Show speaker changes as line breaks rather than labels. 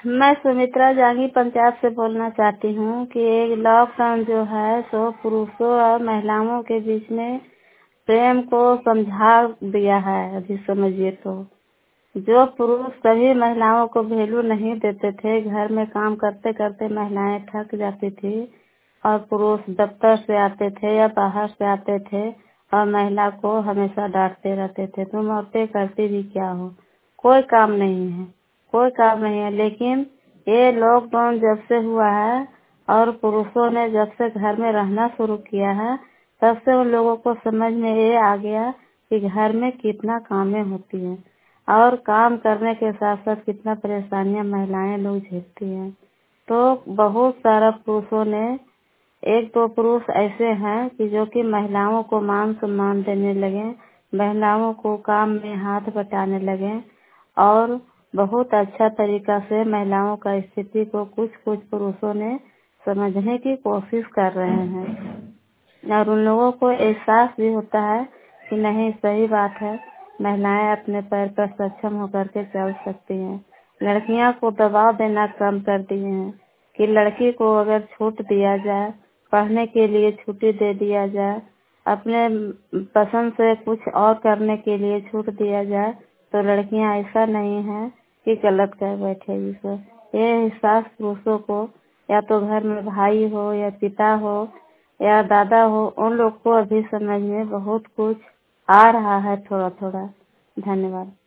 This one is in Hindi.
मैं सुमित्रा जांगी पंचायत से बोलना चाहती हूँ कि एक लॉकडाउन जो है सो पुरुषों और महिलाओं के बीच में प्रेम को समझा दिया है। अभी समझिए तो जो पुरुष सभी महिलाओं को वैल्यू नहीं देते थे, घर में काम करते करते महिलाएं थक जाती थी और पुरुष दफ्तर से आते थे या बाहर से आते थे और महिला को हमेशा डांटते रहते थे, तुम औरतें करती भी क्या हो, कोई काम नहीं है, कोई काम नहीं है। लेकिन ये लॉकडाउन जब से हुआ है और पुरुषों ने जब से घर में रहना शुरू किया है, तब से उन लोगों को समझ में ये आ गया कि घर में कितना कामें होती हैं और काम करने के साथ साथ कितना परेशानियां महिलाएं लोग झेलती हैं। तो बहुत सारा पुरुषों ने, एक दो पुरुष ऐसे हैं कि जो कि महिलाओं को मान सम्मान देने लगे, महिलाओं को काम में हाथ बटाने लगे और बहुत अच्छा तरीका से महिलाओं का स्थिति को कुछ कुछ पुरुषों ने समझने की कोशिश कर रहे हैं और उन लोगों को एहसास भी होता है कि नहीं, सही बात है, महिलाएं अपने पैर पर सक्षम होकर के चल सकती हैं। लड़कियां को दबाव देना कम कर दिए हैं कि लड़की को अगर छूट दिया जाए, पढ़ने के लिए छुट्टी दे दिया जाए, अपने पसंद से कुछ और करने के लिए छूट दिया जाए, तो लड़कियां ऐसा नहीं है कि गलत कर बैठेगी। सर ये एहसास पुरुषों को, या तो घर में भाई हो या पिता हो या दादा हो, उन लोग को अभी समझ में बहुत कुछ आ रहा है, थोड़ा थोड़ा। धन्यवाद।